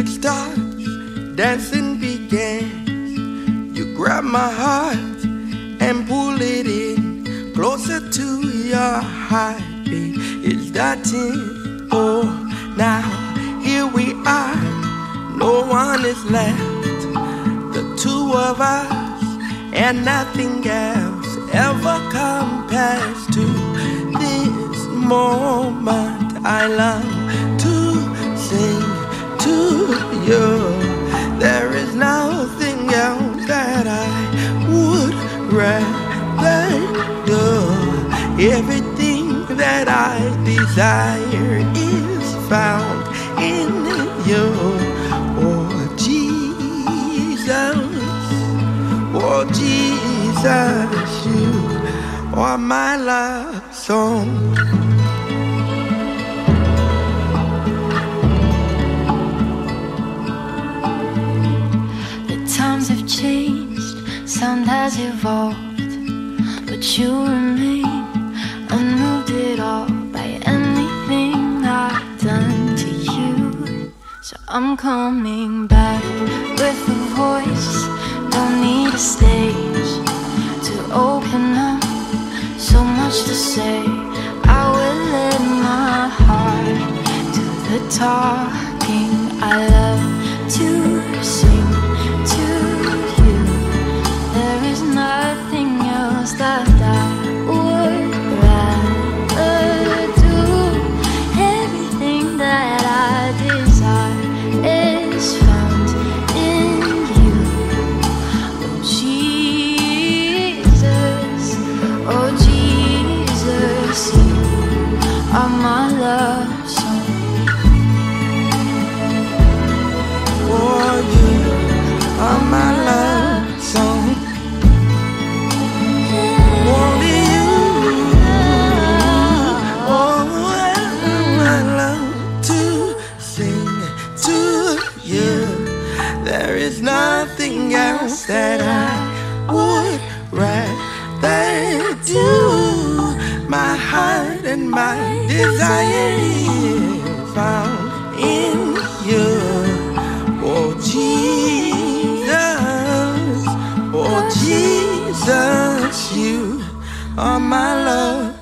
music starts, dancing begins. You grab my heart and pull it in closer to your heartbeat. It's starting. Oh, now here we are. No one is left. The two of us and nothing else ever compares to this moment. I love to sing to you. There is nothing else that I would rather do. Everything that I desire is found in you. Oh Jesus, oh Jesus, you are my love song. Times have changed, sound has evolved, but you remain unmoved at all by anything I've done to you. So I'm coming back with a voice, don't need a stage to open up, so much to say. I will let my heart do the talking. I love to sing to you. There is nothing else that I would rather do. Everything that I desire is found in you. Oh Jesus, you are my love song. Oh, you are my love song. Only you. Oh, I love to sing to you. There is nothing else that I would rather do. My heart and my desire is found in you. Oh Jesus, oh Jesus, you are my love